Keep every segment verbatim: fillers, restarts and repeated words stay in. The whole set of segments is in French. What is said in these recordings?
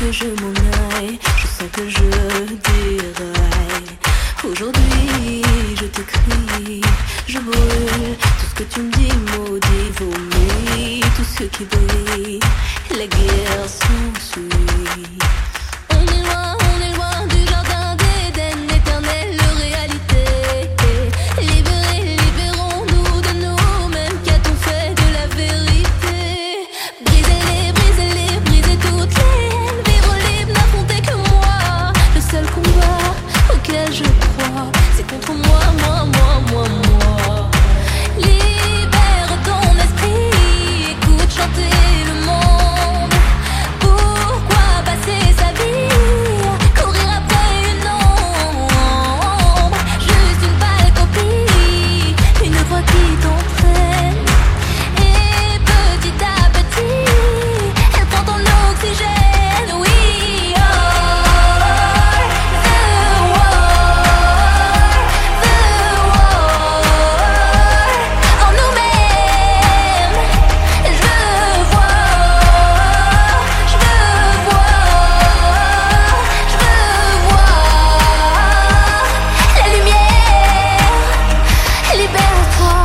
que je m'en aille, je sens que je déraille. Aujourd'hui je t'écris, je brûle tout ce que tu me dis, maudit, vomi, tout ce qui brille, la guerre s'ensuit. On est loin, on est loin du jardin d'Éden, éternelle réalité. Libérés, libérons-nous de nous-mêmes, qu'a-t-on fait de la vérité? Brisez-les, brisez-les, brisez toutes les haines, vivre libre, n'affronter que moi. Le seul combat auquel je crois, c'est contre moi, moi, moi, moi, moi. Libère ton esprit, écoute chanter le monde. Pourquoi passer sa vie, courir après une ombre? Juste une pâle copie, une voix qui t'entraîne. Et petit à petit, elle prend ton oxygène, oui. Oh, the war, the war, en nous-mêmes. Je veux voir, je veux voir, je veux voir la lumière. Libère-toi.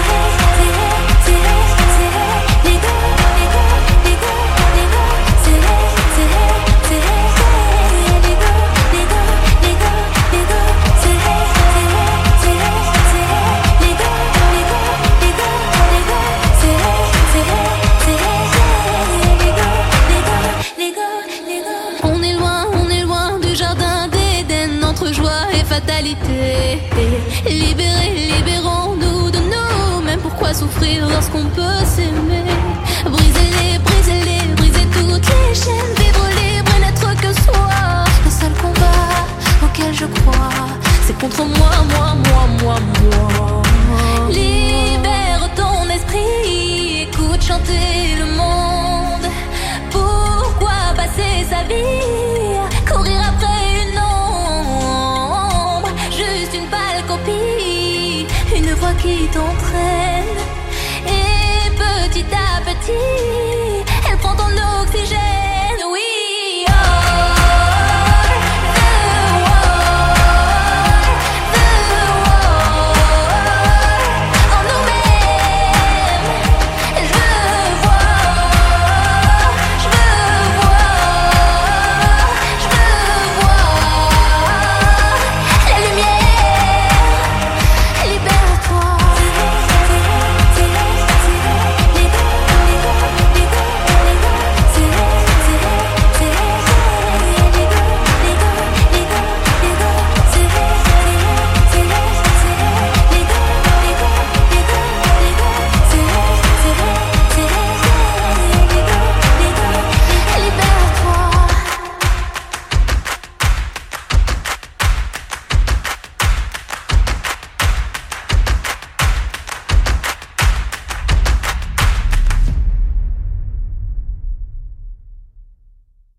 On est loin, on est loin du jardin d'Éden, entre joie et fatalité. Libérés, libérons-nous de nous-mêmes. Pourquoi souffrir lorsqu'on peut s'aimer? Brisez-les, brisez-les, brisez toutes les chaînes, vivre libre et n'être que soi. Le seul combat auquel je crois, c'est contre moi, moi, moi, moi, moi. Libère ton esprit, écoute chanter le monde. Pourquoi passer sa vie, courir après une ombre? Juste une pâle copie, une voix qui t'entraîne. Et petit à petit,